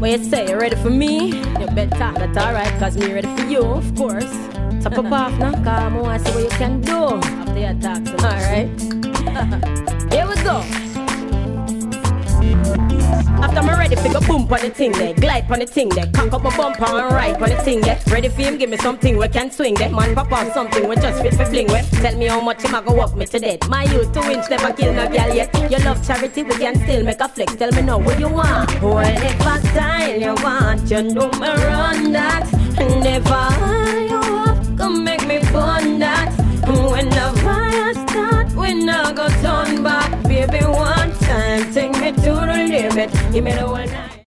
What you say, you ready for me? You better, that's alright, cause me ready for you, of course. So pop off now, cause I want to see what you can do after you talk to me. Alright. Here we go. After me ready, pick a boom on the thing there, glide on the thing there, cock up my bumper and ride on the thing there. Ready for him, give me something we can swing there. Man, pop off something we just fit for fling with. Tell me how much him a go up me to death. My youth 2 inch never kill no girl yet. You love charity, we can still make a flex. Tell me now what you want. Whatever style you want, you know me run that. Never you up, come make me fun that. When the fire start, we not go turn back. Baby, one time, take me to the limit. Give me the one.